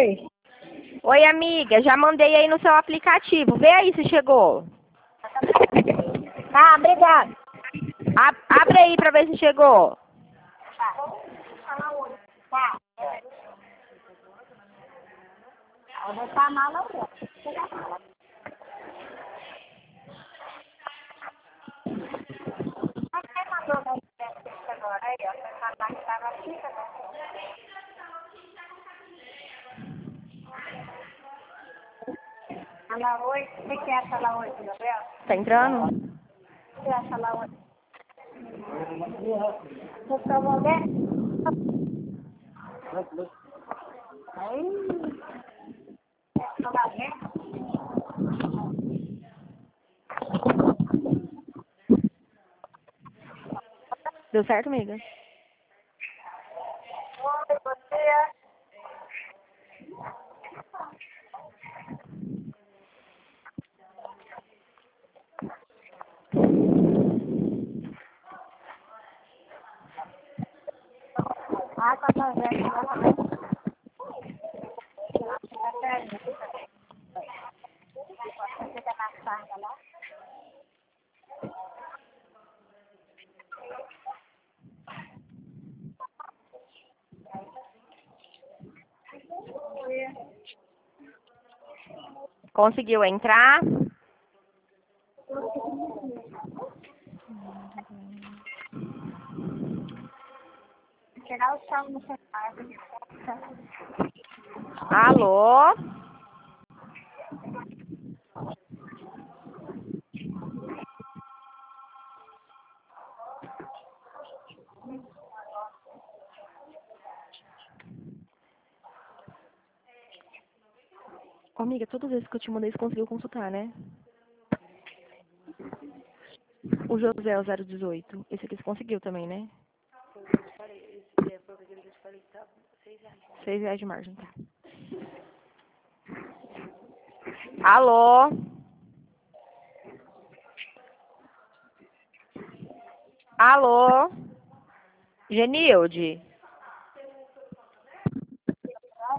Oi. Oi, amiga, já mandei aí no seu aplicativo. Vê aí se chegou. Tá, obrigada. Abre aí pra ver se chegou. Tá. Eu vou botar a mala aqui. Mas quem mandou da internet agora? Aí, ó. Você mandar que tava aqui, Alá, oi. O que é essa lá hoje, Gabriel? Tá entrando? O que é essa lá hoje? Você tomou bem? Aí. Essa lá bem? Deu certo, amiga? Oi, você. Ah, tá fazendo. Fica na sarda lá. Conseguiu entrar? Tirar o chão no celular. Alô? Ô, amiga, todas as vezes que eu te mandei, você conseguiu consultar, né? O José é o 018. Esse aqui você conseguiu também, né? R$ 6 de margem, tá. Alô? Alô? Genilde?